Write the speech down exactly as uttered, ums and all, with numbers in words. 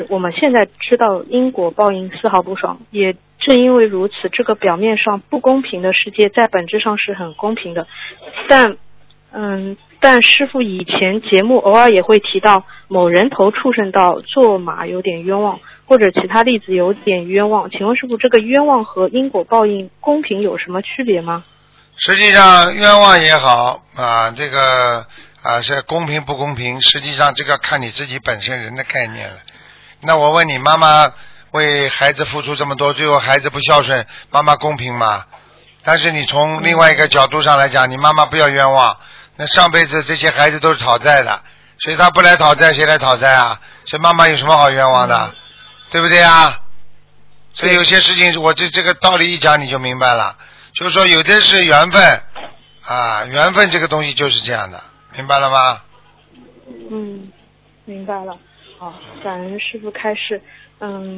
我们现在知道因果报应丝毫不爽，也正因为如此，这个表面上不公平的世界在本质上是很公平的。但嗯，但师父以前节目偶尔也会提到某人头畜生道做马有点冤枉，或者其他例子有点冤枉，请问师父，这个冤枉和因果报应公平有什么区别吗？ 实际上冤枉也好啊，这个啊是公平不公平，实际上这个看你自己本身人的概念了。那我问你，妈妈为孩子付出这么多，最后孩子不孝顺，妈妈公平吗？但是你从另外一个角度上来讲，你妈妈不要冤枉，那上辈子这些孩子都是讨债的，所以他不来讨债，谁来讨债啊？所以妈妈有什么好冤枉的，嗯、对不对啊？所以有些事情，我这这个道理一讲你就明白了，就是说有的是缘分啊，缘分这个东西就是这样的，明白了吗？ 嗯，明白了。好，感恩师父开示。嗯。